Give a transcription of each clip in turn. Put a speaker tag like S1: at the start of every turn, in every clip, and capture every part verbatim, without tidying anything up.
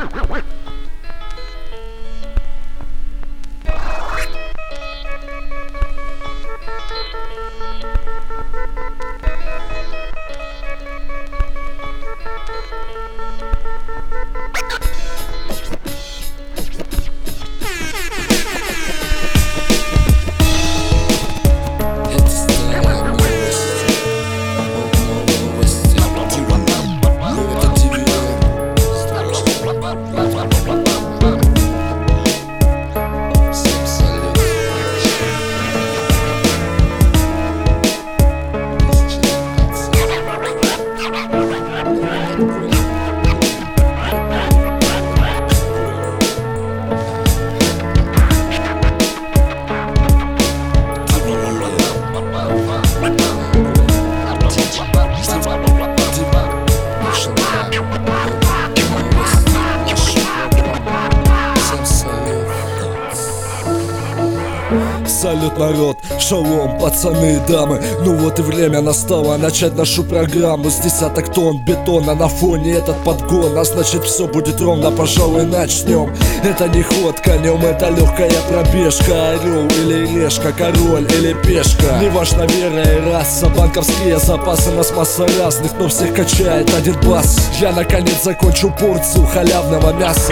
S1: Салют, народ, шалом, пацаны и дамы. Ну вот и время настало начать нашу программу. С десяток тонн бетона на фоне этот подгон. А значит все будет ровно, пожалуй, начнем. Это не ход конем, это легкая пробежка. Орел или решка, король или пешка. Неважно вера и раса, банковские запасы. Нас масса разных, но всех качает один бас. Я наконец закончу порцию халявного мяса.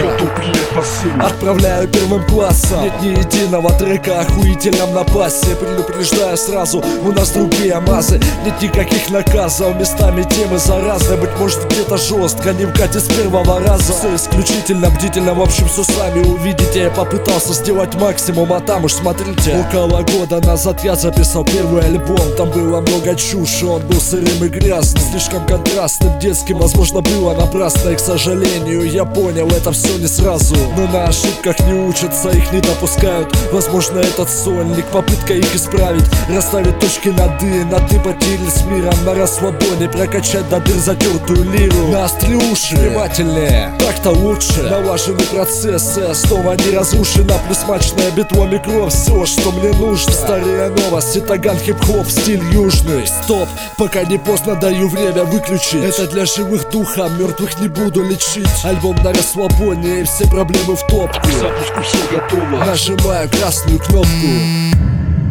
S1: Отправляю первым классом. Нет ни единого трека охуительном на басе. Предупреждаю сразу, у нас другие мазы. Нет никаких наказов, местами темы заразны. Быть может где-то жестко, не вкатит с первого раза. Все исключительно бдительно, в общем все сами увидите. Я попытался сделать максимум, а там уж смотрите. Около года назад я записал первый альбом. Там было много чуши, он был сырым и грязным, слишком контрастным, детским, возможно было напрасно. И к сожалению я понял, это все не сразу. Но на ошибках не учатся, их не допускают. Возможно этот сольник, попытка их исправить, расставить точки над «и», надыбать или с миром на расслабоне, прокачать до дыр затертую лиру. Наостри уши, внимательнее, так-то лучше. Налажены процессы, основа не разрушена, плюс мачная битлом и кровь, все, что мне нужно. Старые новости, таган, хип-хоп, стиль южный. Стоп, пока не поздно, даю время выключить. Это для живых духа, мертвых не буду лечить. Альбом на расслабоне и все проблемы в топку. К запуску все готово. Нажимаю красную кнопку.